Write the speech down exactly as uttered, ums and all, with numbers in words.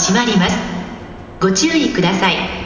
閉まります。ご注意ください。